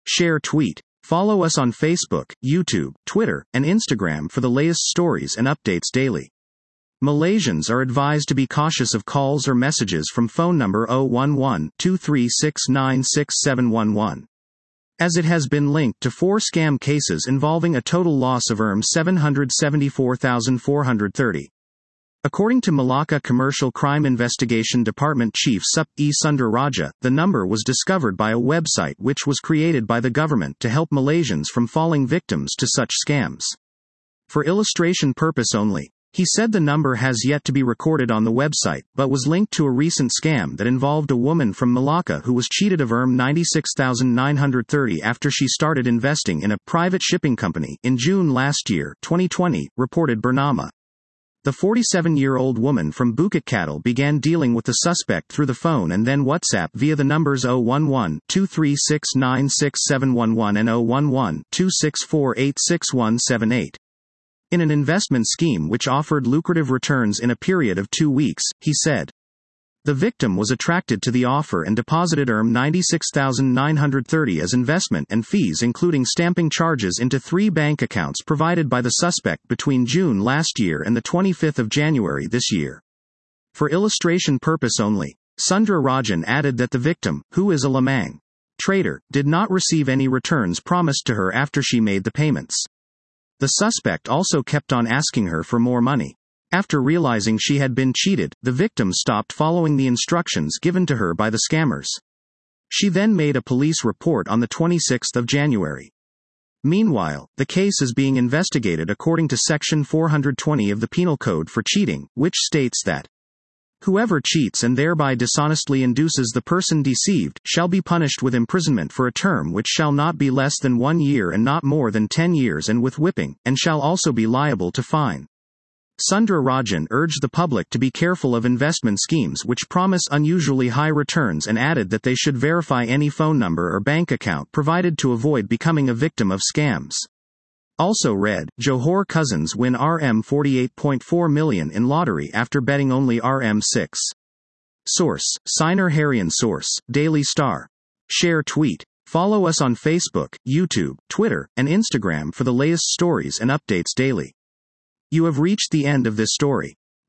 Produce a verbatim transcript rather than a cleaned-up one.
Share tweet. Follow us on Facebook, YouTube, Twitter, and Instagram for the latest stories and updates daily. Malaysians are advised to be cautious of calls or messages from phone number zero one one, two three six nine six seven one one, as it has been linked to four scam cases involving a total loss of seven hundred seventy-four thousand four hundred thirty. According to Malacca Commercial Crime Investigation Department Chief Sup. E. Sundararaja, the number was discovered by a website which was created by the government to help Malaysians from falling victims to such scams. For illustration purpose only, he said the number has yet to be recorded on the website, but was linked to a recent scam that involved a woman from Malacca who was cheated of ninety-six thousand nine hundred thirty after she started investing in a private shipping company in June last year, twenty twenty, reported Bernama. The forty-seven-year-old woman from Bukit Katil began dealing with the suspect through the phone and then WhatsApp via the numbers zero one one, two three six nine six seven one one and zero one one, two six four eight six one seven eight. In an investment scheme which offered lucrative returns in a period of two weeks, he said. The victim was attracted to the offer and deposited ninety-six thousand nine hundred thirty as investment and fees including stamping charges into three bank accounts provided by the suspect between June last year and the twenty-fifth of January this year. For illustration purpose only, Sundararajan added that the victim, who is a Lamang trader, did not receive any returns promised to her after she made the payments. The suspect also kept on asking her for more money. After realizing she had been cheated, the victim stopped following the instructions given to her by the scammers. She then made a police report on the twenty-sixth of January. Meanwhile, the case is being investigated according to Section four hundred twenty of the Penal Code for cheating, which states that whoever cheats and thereby dishonestly induces the person deceived, shall be punished with imprisonment for a term which shall not be less than one year and not more than ten years and with whipping, and shall also be liable to fine. Sundararajan urged the public to be careful of investment schemes which promise unusually high returns and added that they should verify any phone number or bank account provided to avoid becoming a victim of scams. Also read, Johor cousins win forty-eight point four million in lottery after betting only six. Source, Siner Harian. Source, Daily Star. Share tweet. Follow us on Facebook, YouTube, Twitter, and Instagram for the latest stories and updates daily. You have reached the end of this story.